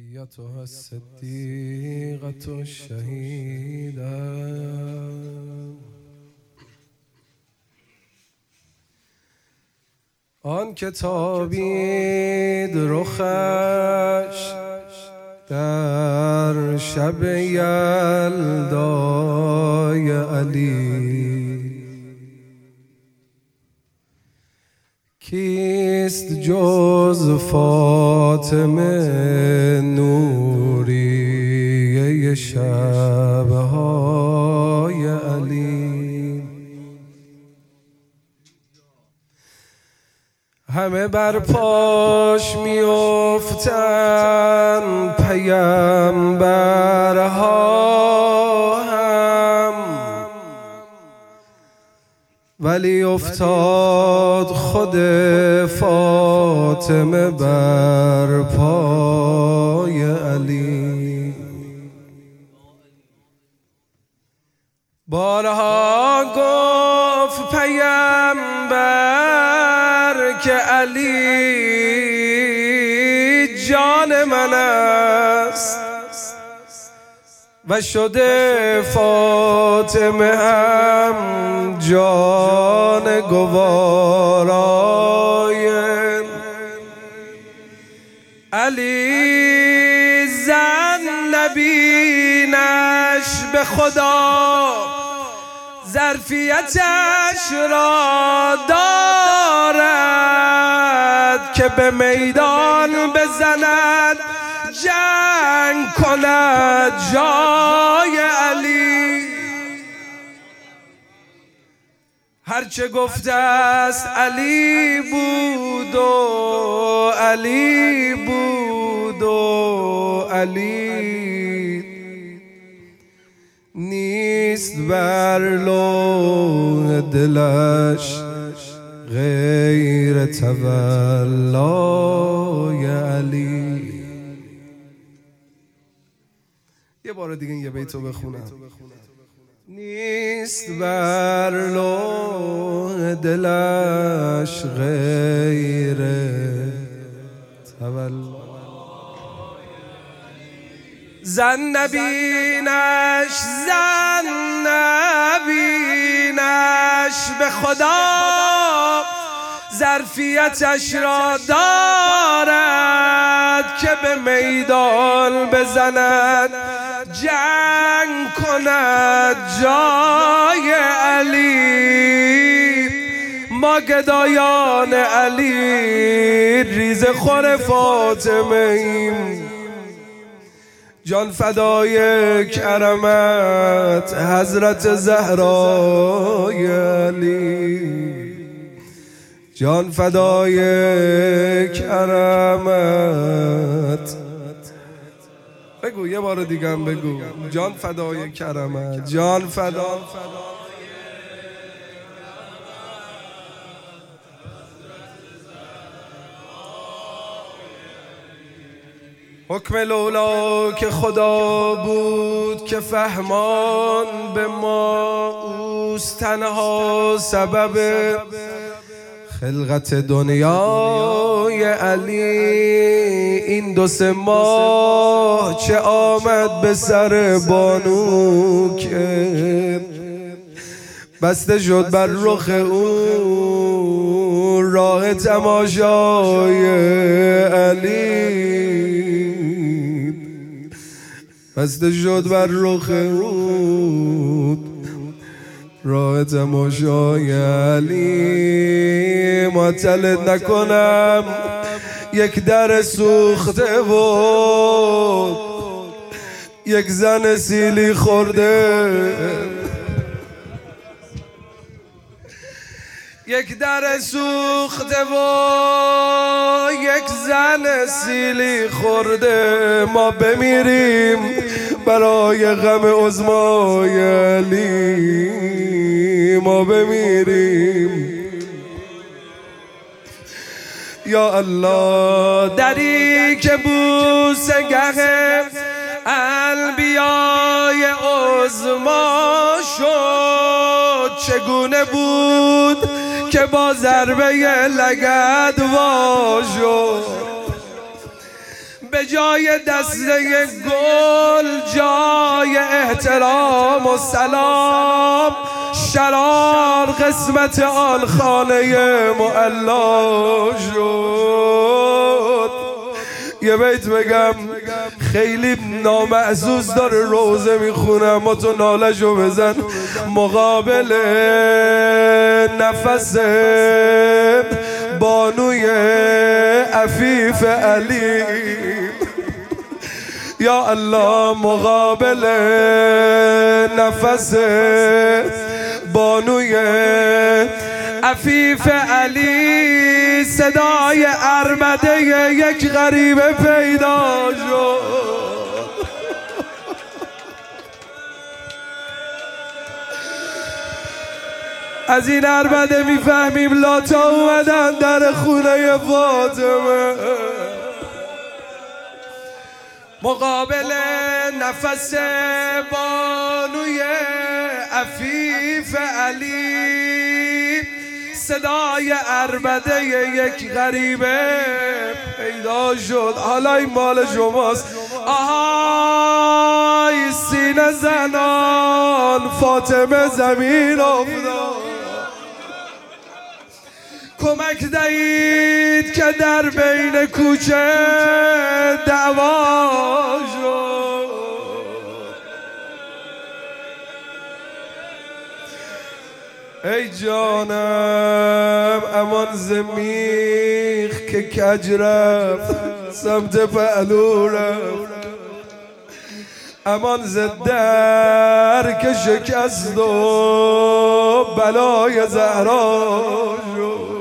أيتها الصديقة الشهيدة آن که تابید رخش در شب یلدای علی، کیست جز فاطمه نوریه شبهای علی؟ همه بر پاش میافتن پیامبرها هم، ولی افتاد خود فاطمه بر پای علی. بارها گفت پیامبر که علی جان من است و شده فاطمه هم جان گوارای علی. زن نبینش به خدا ظرفیتش را دارد که به میدان بزند جنگ کند جای علی. هرچه گفته است علی بود و علی بود و علی نیست بر لوح دلش غیر تولای علی. یه بار دیگه یه بیتو بخونم. نیست بر لوح دلش غیر تولای زن نبینش، زن نبینش به خدا ظرفیتش را دارد که به میدان بزند جنگ کند جای علی. ما گدایان علی ریزه خور فاطمه ایم، جان فدای کرمت حضرت زهرای علی، جان فدای کرمت. بگو یه بار دیگه هم بگو. جان فدای کرمت، جان فدای حکم لولا که خدا بود که فهمان به ما اوست تنها سبب خلقت دنیای علی. این 2-3 ماه چه آمد به سر بانو که بسته شد بر رخ او راه تماشای علی، بسته شد بر رخ او راه تماشای علی. معطلت نکنم یک در سوخته و یک زن سیلی خورده، یک در سوخته و یک زن سیلی خورده. ما بمیریم برای غم عظمای علی، ما بمیریم. یا الله دری که بوسه گه انبیای عظما شد، چگونه بود که با ضربه لگد وا شد. به جای دسته گل جای احترام و سلام، شرار قسمت آن خانه معلا شد. یه بیت بگم خیلی نامحسوس داره روزه میخونم، ما تو نالشو بزن مقابل نفس بانوی عفیف علی. یا الله مقابل نفس بانوی عفیف علی، صدای عربده یک غریبه پیدا شد. از این عربده میفهمیم لاتا اومدن در خونه فاطمه. مقابل نفس بانوی عفیف علی، صدای عربده یک غریبه پیدا شد. حالا این مال شماست. آهای سینه زنان فاطمه زمین افتاد، کمک دهید که در بین کوچه دعوا شد. ای جانم امان زمیخ که کج رفت سمت پهلو رفت، امان زدر که شکست و بلای زهرا شد.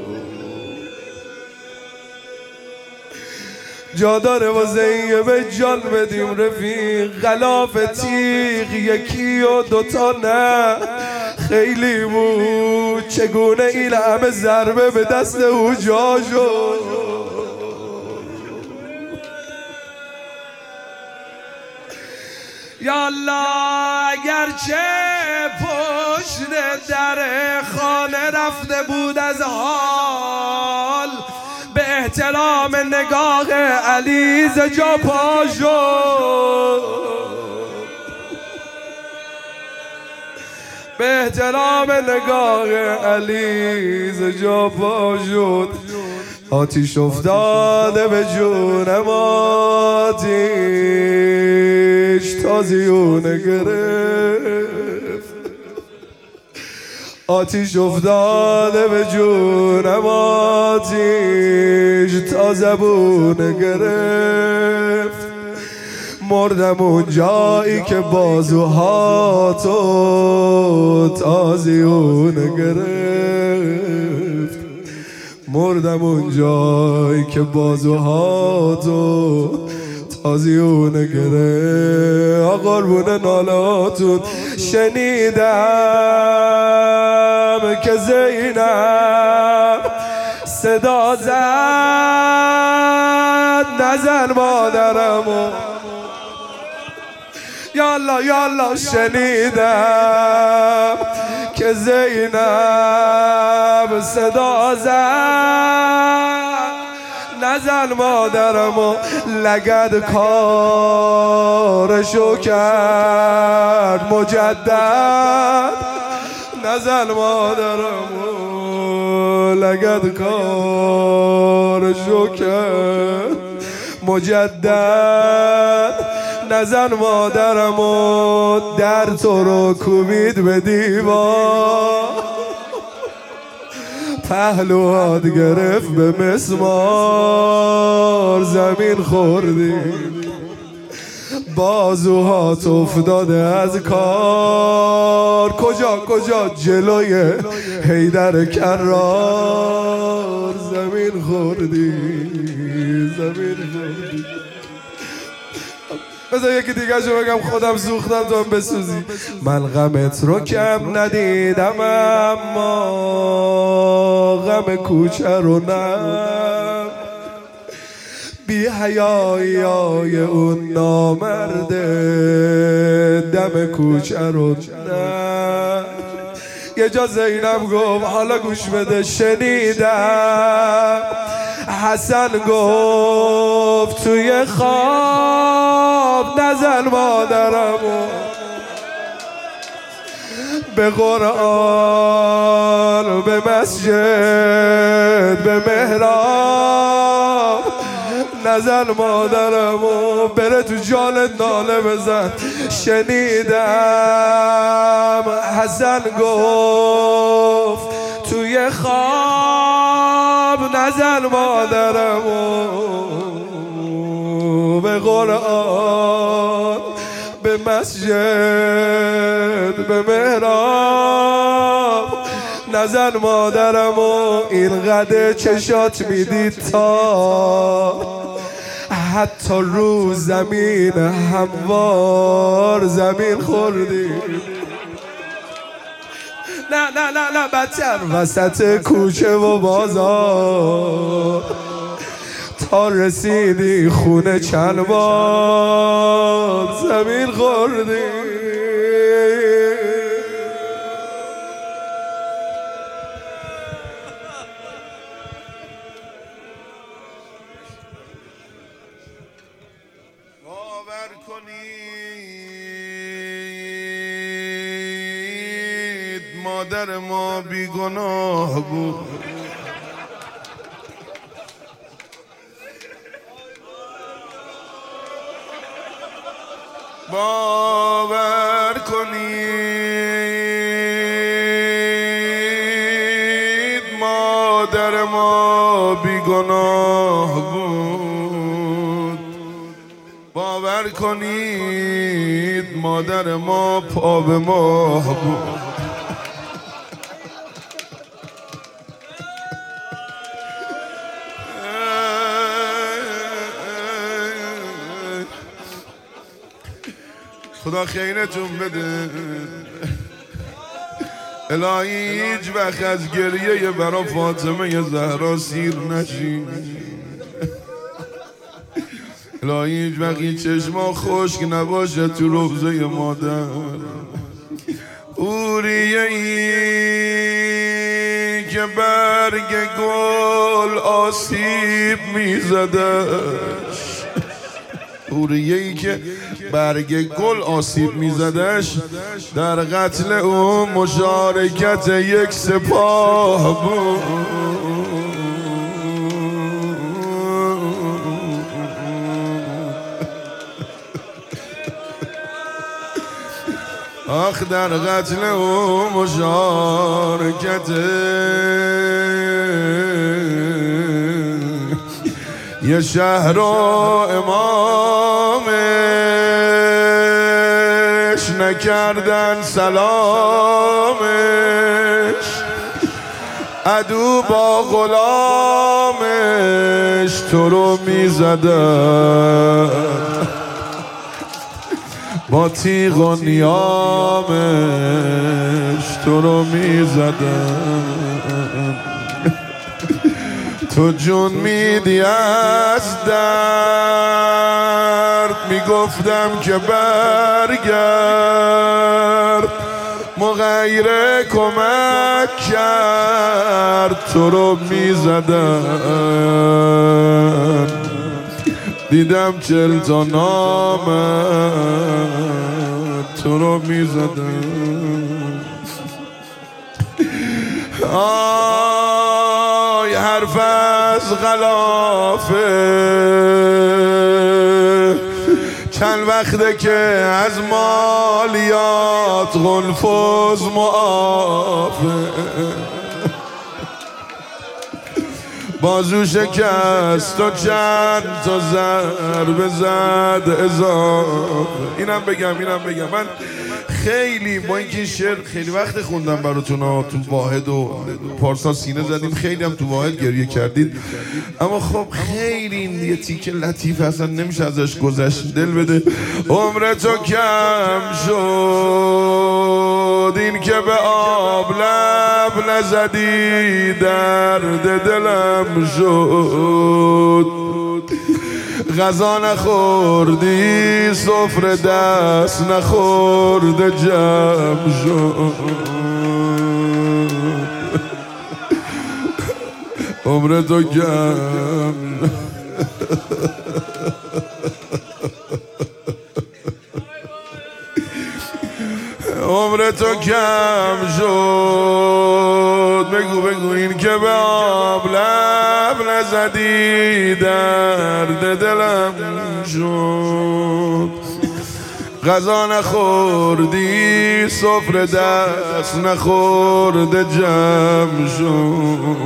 جا داره واسه این به جان بدیم رفیق، غلاف تیغ یکی و دوتا نه خیلی بود، چگونه این همه ضربه به دست او جا شد. یا الله اگرچه پشت در خانه رفته بود از حال، به احترام نگاه علی ز جا پا شد. به احترام نگاه علی ز جا پا شد. آتیش افتاده به جونم، آتیش تازیونه گرفت. آتیش افتاده به جونم، آتیش تا زبونه گرفت. مردم اون جایی که بازوهاتو تازیونه گرفت. مردم اون جایی که بازوهاتو تازیونه گرفت. قربون نالاتون شنیدم که زینب صدا زد نزن مادرمو. یا الله یا الله شنیدم که زینب صدا زد نزن مادرمو. لگد کارشو کرد مجدد نزن مادرمو. لگد کارشو کرد مجدد نزن مادرمو. در تو رو کوبید به دیوار، پهلوهات گرفت به مسمار. زمین خوردی بازوهات افتاده از کار. کجا جلوی حیدر کرار. زمین خوردی زمین خوردی. بذار یکی دیگه شو بگم خودم سوختم تو هم بسوزی. من غمت رو کم ندیدم اما غم کوچه رو نه. بی حیایی های اون نامرده دم کوچه رو نه. یه جا زینب گفت حالا گوش بده، شنیدم حسن گفت توی خواب نزن مادرمو به قرآن به مسجد به محراب نزن مادرمو بره تو جانت ناله بزن. شنیدم حسن گفت توی خواب نزن مادرمو به قرآن به مسجد به محراب نزن مادرمو. این قدر چشات میدید تا حتی رو زمین هموار زمین خوردی. نه نه نه نه بدتر وسط کوچه و بازار تا رسیدی خونه چند بار زمین خوردی. باور کنید مادر ما بیگناه بود. باور کنید مادر ما بیگناه بود. باور کنید مادر ما پا به ماه بود. خدا خیرتون بده. الهی هیچ وقت از گریه برا فاطمه زهرا سیر نشین. الهی هیچ وقت این چشما خشک نباشه تو روضه مادر. اوریه ای که برگ گل آسیب میزدش. اوریه‌ای که برگ گل آسیب میزدش در قتل او مشارکت یک سپاه بود. آخ در قتل او مشارکت یه شهر و امامش نکردن سلامش. عدو با غلامش تو رو میزدن با تیغ و نیامش تو رو میزدن. تو جون میدی از درد میگفتم که برگرد. مغیر کمک کرد تو رو میزدن. دیدم 40 تا نامت تو رو میزدن. آی حرف از غلافه چند وقته که از مالیات غلفوز معافه. بازو شکست و چند تا ضربه زد اضافه. اینم بگم من خیلی با اینکه این شعر خیلی وقت خوندم براتون ها تو واحد و پارسا سینه زدیم، خیلی هم تو واحد گریه کردید، اما خب خیلی این یه تیکه لطیف اصلا نمیشه ازش گذشت. دل بده عمر تو کم شد این که به آب لب نزدی درد دلم شد. غذا نخوردی سفره دست نخورده جمع شد. عمر تو کم عمر تو کم شد بگو این که به آب لب نزدی درد دلم شد غذا نخوردی سفره دست نخورده جمع شد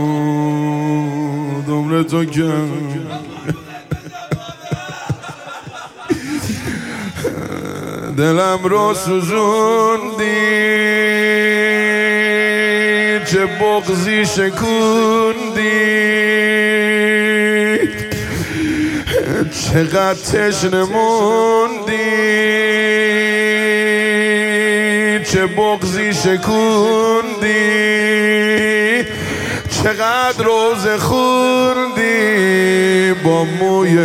عمر تو کم دلم رو سوزوندی چه بغضی شکوندی چقدر تشنه موندی چه بغضی شکوندی چقدر روزه خوندی با موی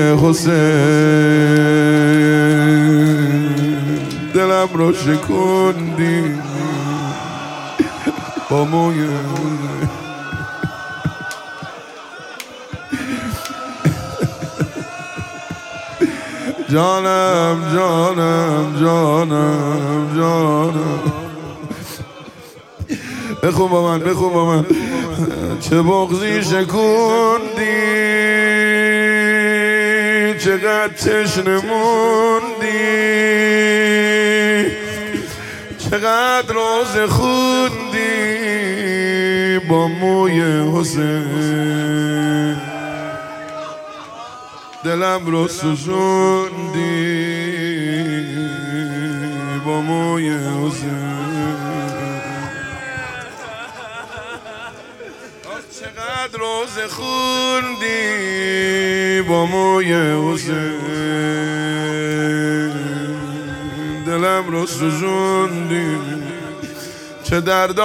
حسین دلم رو شکوندی با موی جانم بخون با من چه بغضی شکوندی چقدر تشنه موندی چقدر روزه خوندی با موی حسین دلم رو سوزوندی با موی حسین چقدر روزه خوندی با موی حسین دلم رو سوزوندی چه درد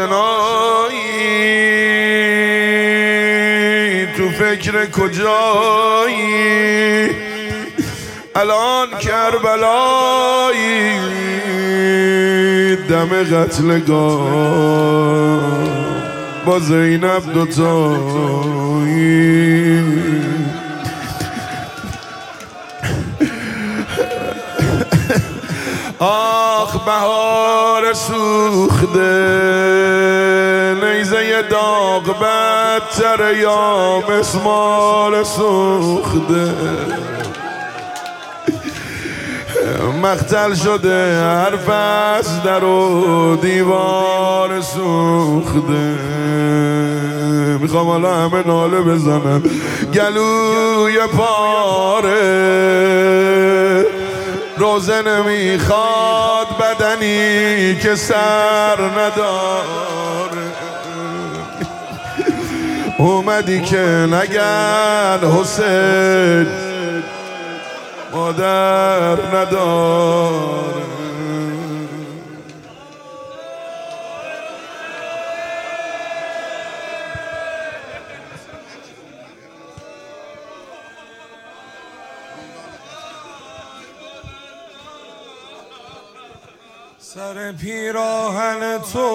آشنایی تو فکر کجایی الان کربلایی دم قتلگاه با زینب دوتایی آخ بهار سوخته نیزه داغ بدتر یا مسمار سوخته مقتل شده حرف از در و دیوار سوخته میخوام حالا همه ناله بزنن گلوی پاره روزه نمیخواد بدنی که سر نداره اومدی که نگن حسین مادر نداره سر پیراهن تو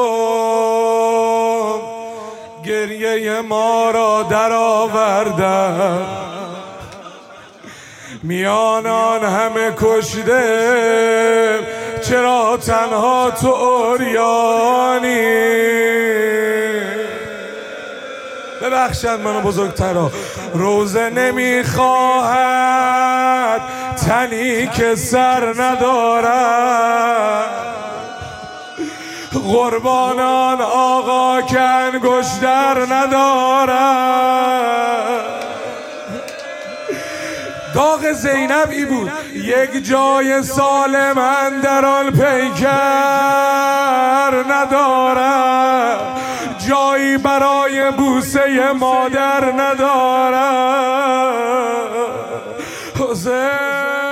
گریه ما را در آوردن میان آن همه کشته چرا تنها تو عریانی ببخشند منو بزرگترا روزه نمیخواهد تنی که سر ندارد قربانان آقا که انگشتر ندارد داغ زینب ای بود یک جای سالم اندر آن پیکر ندارد جایی برای بوسه مادر ندارد حسین